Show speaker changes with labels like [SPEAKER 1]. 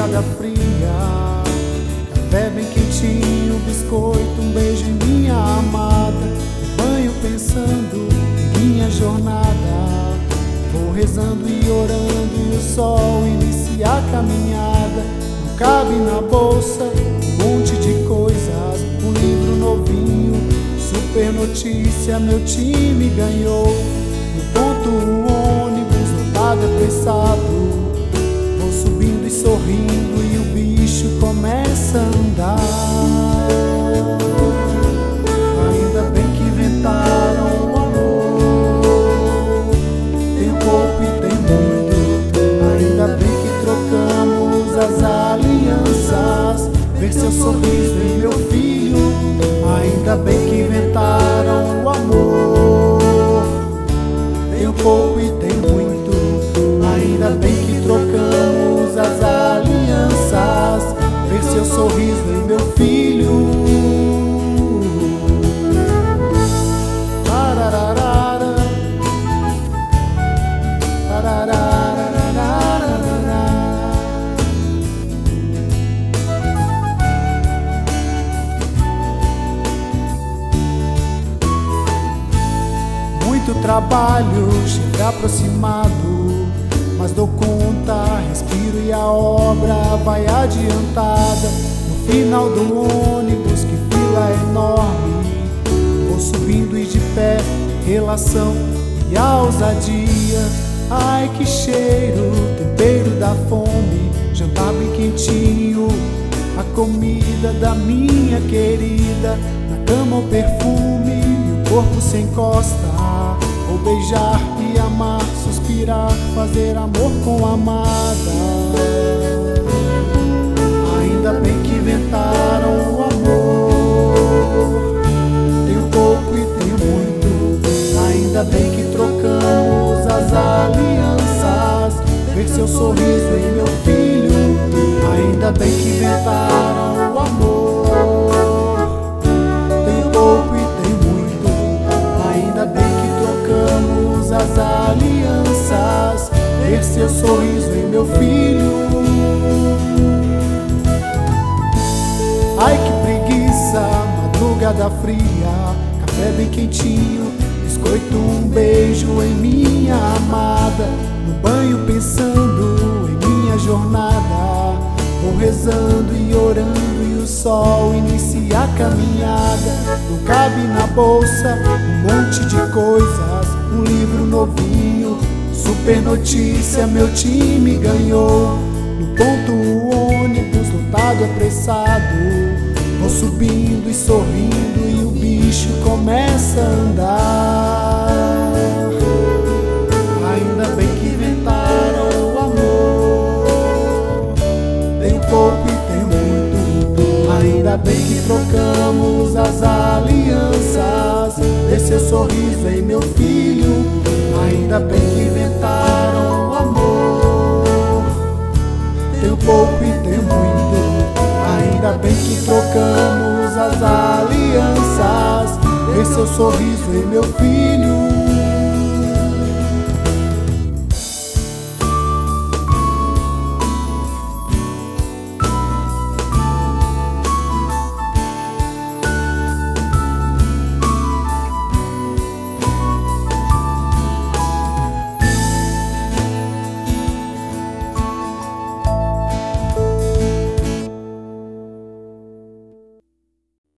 [SPEAKER 1] madrugada fria, café bem quentinho, biscoito, um beijo em minha amada, banho pensando em minha jornada. Vou rezando e orando e o sol inicia a caminhada. Não cabe na bolsa um monte de coisas, um livro novinho, super notícia, meu time ganhou. No ponto um ônibus lotado apressado, vou subindo e sorrindo e o bicho começa a andar. Ainda bem que inventaram o amor, tem pouco e tem muito. Ainda bem que trocamos as alianças, ver seu sorriso em meu filho. Ainda bem que inventaram o amor, tem pouco e tem muito. Ainda bem que trocamos as alianças, ver seu sorriso em meu filho. Pararara, pararara. Muito trabalho, chega aproximado, mas dou conta, respiro e a obra vai adiantada. No final do ônibus, que fila enorme, vou subindo e de pé, relação e a ousadia. Ai que cheiro, tempero da fome, jantar bem quentinho, a comida da minha querida. Na cama o perfume e o corpo se encosta, vou beijar e amar, suspirar, fazer amor com a amada. Ainda bem que inventaram o amor, tenho pouco e tenho muito. Ainda bem que trocamos as alianças, ver seu sorriso em meu filho. Ainda bem que inventaram o amor, tenho pouco e tenho muito. Ainda bem que trocamos as alianças, ver seu sorriso em meu filho. Ai que preguiça, madrugada fria, café bem quentinho, biscoito, um beijo em minha amada. No banho pensando em minha jornada, vou rezando e orando e o sol inicia a caminhada. Não cabe na bolsa um monte de coisas, um livro novinho, super notícia, meu time ganhou. No ponto o ônibus lotado apressado, vou subindo e sorrindo e o bicho começa a andar. Ainda bem que inventaram o amor, tem pouco e tem muito. Ainda bem que trocamos as alianças, ver seu sorriso em meu filho. Ainda bem que inventaram o amor, tenho pouco e tenho muito. Ainda bem que trocamos as alianças, ver seu sorriso em meu filho.